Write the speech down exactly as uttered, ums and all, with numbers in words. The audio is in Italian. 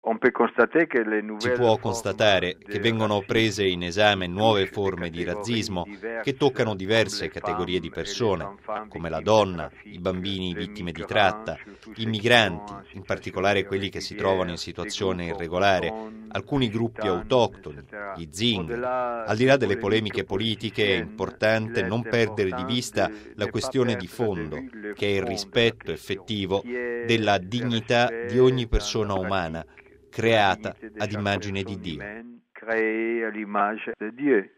Si può constatare che vengono prese in esame nuove forme di razzismo che toccano diverse categorie di persone, come la donna, i bambini vittime di tratta, i migranti, in particolare quelli che si trovano in situazione irregolare, alcuni gruppi autoctoni, gli zingari. Al di là delle polemiche politiche è importante non perdere di vista la questione di fondo, che è il rispetto effettivo della dignità di ogni persona umana, creata ad immagine di Dio.